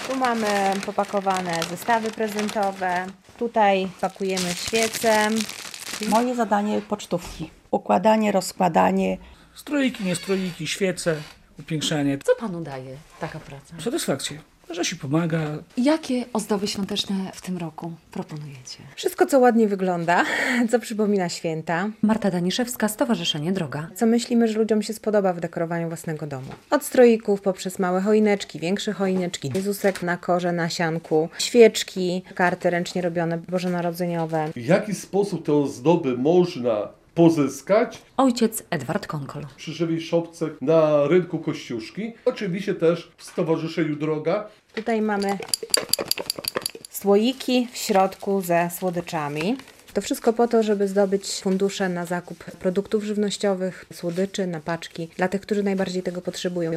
Tu mamy popakowane zestawy prezentowe. Tutaj pakujemy świece. Moje zadanie pocztówki. Układanie, rozkładanie. Stroiki, niestroiki, świece, upiększanie. Co panu daje taka praca? Satysfakcję, że się pomaga. Jakie ozdoby świąteczne w tym roku proponujecie? Wszystko, co ładnie wygląda, co przypomina święta, Marta Daniszewska, Stowarzyszenie Droga. co myślimy, że ludziom się spodoba w dekorowaniu własnego domu. Od stroików poprzez małe choineczki, większe choineczki, Jezusek na korze, na sianku, świeczki, karty ręcznie robione bożonarodzeniowe. W jaki sposób te ozdoby można pozyskać? Ojciec Edward Konkol. Przy żywej szopce na rynku Kościuszki. Oczywiście też w Stowarzyszeniu Droga. Tutaj mamy słoiki w środku ze słodyczami. To wszystko po to, żeby zdobyć fundusze na zakup produktów żywnościowych, słodyczy, na paczki dla tych, którzy najbardziej tego potrzebują.